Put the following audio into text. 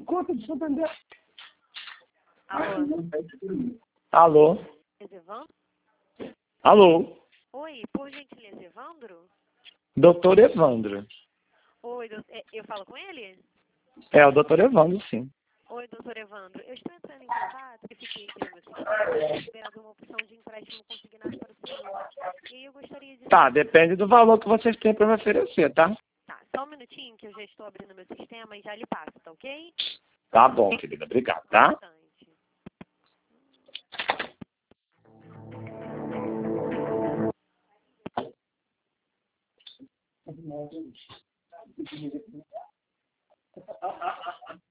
conta de Santander. Alô? Alô? Evandro? Alô? Oi, por gentileza, Evandro? Doutor Evandro. Oi, eu falo com ele? É, o doutor Evandro, sim. Oi, doutor Evandro. Eu estou entrando em contato e fiquei aqui no meu sistema esperando uma opção de empréstimo consignado para o senhor. E aí eu gostaria de... Tá, depende do valor que vocês têm para me oferecer, tá? Tá, só um minutinho que eu já estou abrindo meu sistema e já lhe passo, tá ok? Tá bom, querida. Obrigado, tá? Bastante.